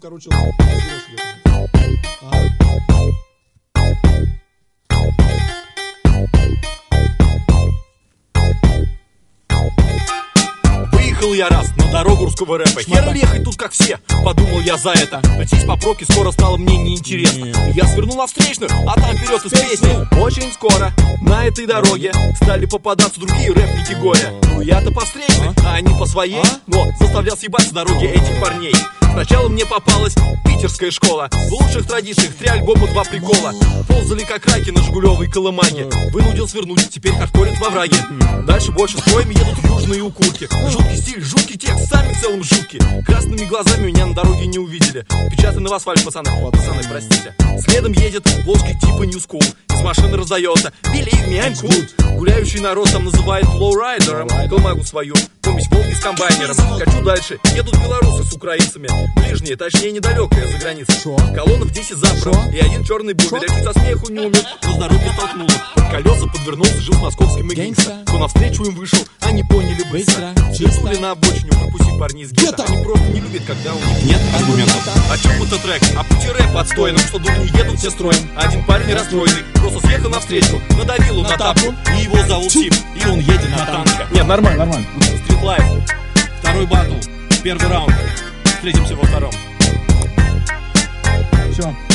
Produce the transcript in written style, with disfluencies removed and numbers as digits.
Короче, выехал я раз на дорогу русского рэпа. Хер ехать тут как все, подумал я за это. Лететь по пробке скоро стало мне неинтересно. Я свернул на встречную, а там вперед из песни. Очень скоро на этой дороге стали попадаться другие рэпники горя. Ну я-то по встречной, а они по своей. Но заставлял съебать с дороги этих парней. Сначала мне попалась питерская школа. В лучших традициях 3 альбома, 2 прикола. Ползали как раки на Жигулевой Колымаге. Вынудил свернуть, теперь хардкорят во враге. Дальше больше строем едут южные укурки. Жуткий стиль, жуткий текст, сами в целом жутки. Красными глазами меня на дороге не увидели. Печатаны в асфальт, пацаны, пацаны, простите. Следом едет плоский типа New School. Из машины раздается Believe me, I'm cool. Гуляющий народ там называет лоурайдером. Колымагу свою, помесь Волги с комбайнером. Скачу дальше, едут белорусы с украинцами. Ближние, точнее недалекая за границей. Колоннах 10 запров и один черный бумер. Я чуть со смеху не умер, но с дороги столкнул. Под колеса подвернулся, жил с московским и гангста. Кто навстречу им вышел, они поняли быстро. Свернули на обочину, пропустив парней из гетто. Они просто не любят, когда у них нет аргументов. О чем это трек? О пути рэп отстойном. Что дурни едут все строем. Один парень расстроенный просто съехал навстречу, надавил он на тапку. И его зовут Тип, и он едет на танке. Нет, нормально, нормально. Street Life, второй батл, первый раунд. Встретимся во втором. Все.